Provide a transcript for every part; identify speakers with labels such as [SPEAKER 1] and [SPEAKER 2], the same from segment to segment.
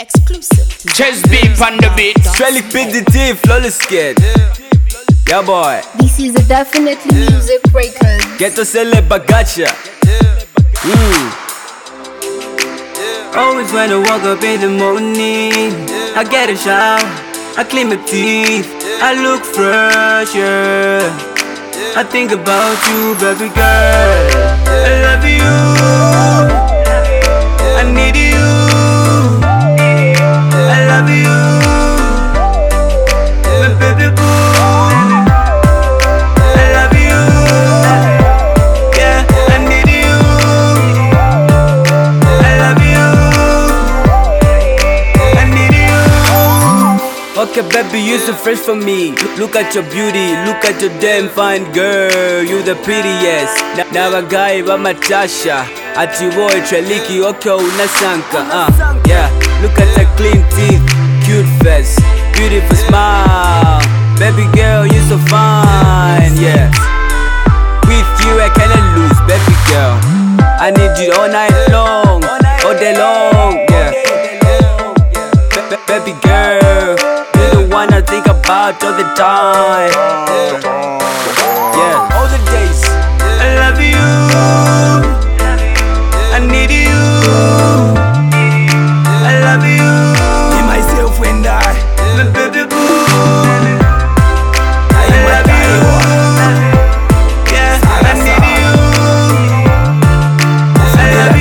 [SPEAKER 1] Exclusive.
[SPEAKER 2] Chest beep on the beat.
[SPEAKER 3] Strelic PDT, flawless kid. Yeah boy.
[SPEAKER 1] This is a definitely music record.
[SPEAKER 3] Ghetto Cele Bagacha. Always when I wake up in the morning, I get a shower, I clean my teeth, I look fresh, yeah. I think about you, baby girl. I love you, I need you, I love you, my baby boo. I love you, yeah, I need you, I love you, I need you. Okay baby, you so fresh for me. Look at your beauty, look at your damn fine girl. You the prettiest. Now a guy by Matasha. At your boy Treliki, okay, unasanka. Yeah, look at her clean teeth, cute face, beautiful smile. Baby girl, you so fine, yeah. With you I cannot lose, baby girl. I need you all night long, all day long, yeah. Baby girl, you're the one I think about all the time. Yeah, all the days. I love you, I need you, I love you, me, myself and I, my baby boo. I love you, yeah, I need you, I love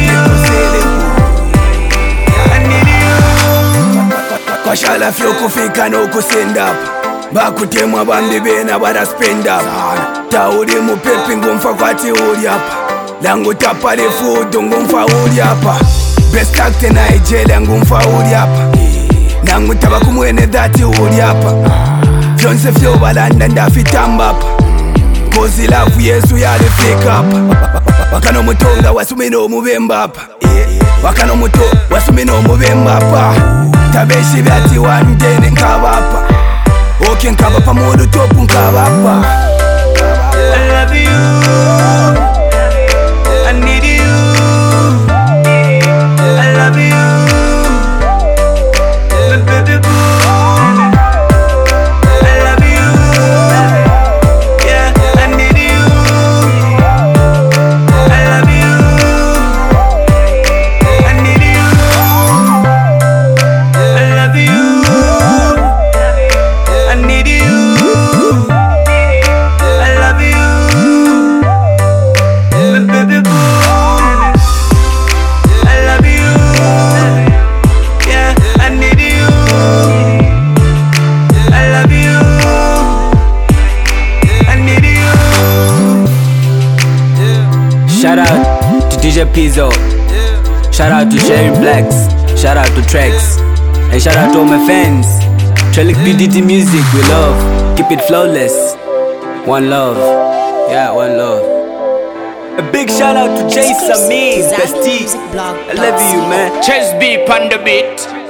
[SPEAKER 3] you, I need you.
[SPEAKER 4] Kwashala fyo kufika n'okusend up bakutemwa bambi bena bara spend up tauli mupepi ngumfa kwati uli apa langu tapale fudu ngumfa uli apa best actor Nigeria ngumfa uli apa nangu taba kumwene dhati uli apa vyonse fyo balanda ndafitamba apa kozi lafu Yesu yalifika apa wakano mutonga wasumino mubemba apa wakano muto wasumino mubemba apa tabeshi byati wandene nkabapa oke nkabapa modu topu nkabapa.
[SPEAKER 3] I love you, I need you, I love you, my baby boo. I love you, yeah, I need you, I love you, I need you, I love you, I need you. Shout out to DJ Pizzo, shout out to Sharon Blacks, shout out to Trex, and shout out to all my fans. Strelic PDT music, we love, keep it flawless. One love, yeah, one love. A big shout out to Jay Samir, Bestie. I love you, man.
[SPEAKER 2] Chest beep on the beat.